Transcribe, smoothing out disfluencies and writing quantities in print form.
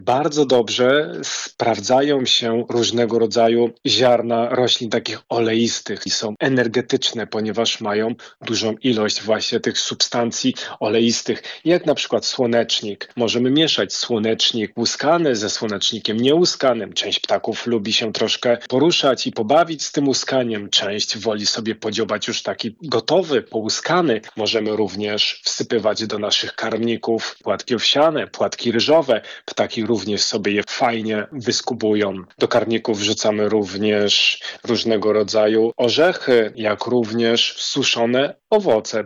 Bardzo dobrze sprawdzają się różnego rodzaju ziarna roślin takich oleistych i są energetyczne, ponieważ mają dużą ilość właśnie tych substancji oleistych, jak na przykład słonecznik. Możemy mieszać słonecznik łuskany ze słonecznikiem niełuskanym. Część ptaków lubi się troszkę poruszać i pobawić z tym łuskaniem. Część woli sobie podziobać już taki gotowy, połuskany. Możemy również wsypywać do naszych karmników płatki owsiane, płatki ryżowe. Ptaki również sobie je fajnie wyskubują. Do karmników wrzucamy również różnego rodzaju orzechy, jak również suszone owoce.